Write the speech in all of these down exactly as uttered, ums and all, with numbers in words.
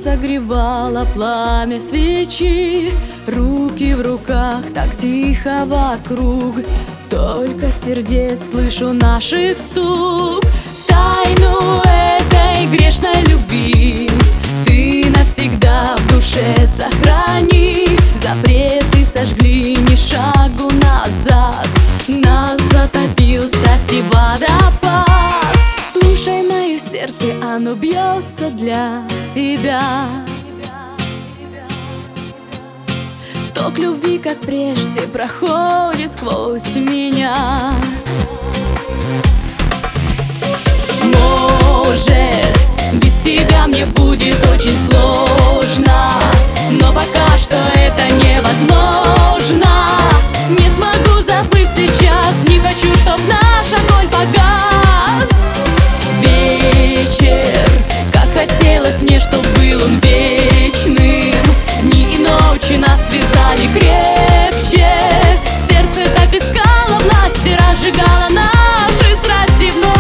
согревало пламя свечи, руки в руках, так тихо вокруг. Только сердец слышу наших стук. Тайну этой грешной любви ты навсегда в душе сохрани. Запреты сожгли, ни шагу назад. Нас затопил страсти водопад. Слушай мое сердце, оно бьется для тебя. Ток любви, как прежде, проходит сквозь меня. Может, без тебя мне будет очень сложно, но пока что это невозможно. Не смогу забыть сейчас, не хочу, чтоб наш огонь погас. Вечер, как хотелось мне, чтоб был он вечным. Дни и ночи нас связали крепче. Сердце так искало власти, разжигало наши страсти вновь.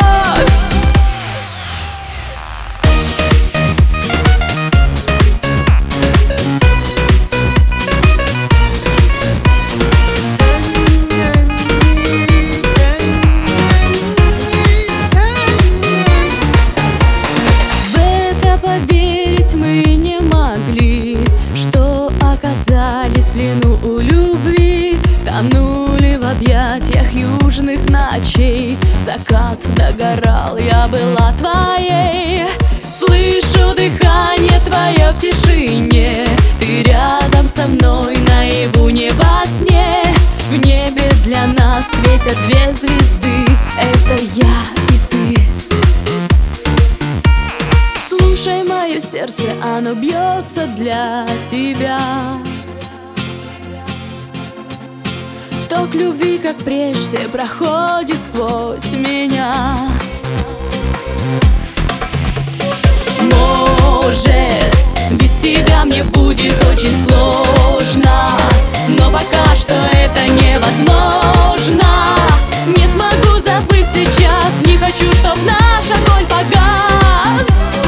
Поверить мы не могли, что оказались в плену у любви. Тонули в объятиях южных ночей. Закат догорал, я была твоей. Слышу дыхание твое в тишине. Ты рядом со мной, наяву, не во сне. В небе для нас светят две звезды. Это я и ты. Слушай мое сердце, оно бьется для тебя. Ток любви, как прежде, проходит сквозь меня. Может, без тебя мне будет очень сложно, но пока что это невозможно. Не смогу забыть сейчас, не хочу, чтоб наш огонь погас.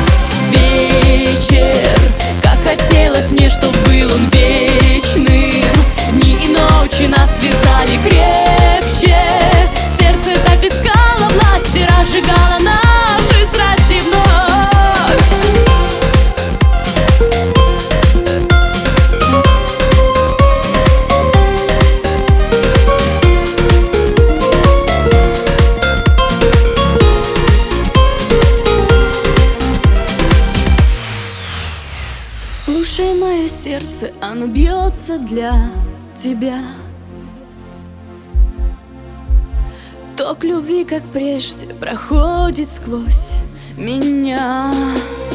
Вечер, как хотелось мне, чтоб был он вечным. Дни и ночи нас связали крепче. Сердце так искало власти, разжигало наши страсти вновь. Слушай мое сердце, оно бьется для тебя. Ток любви, как прежде, проходит сквозь меня.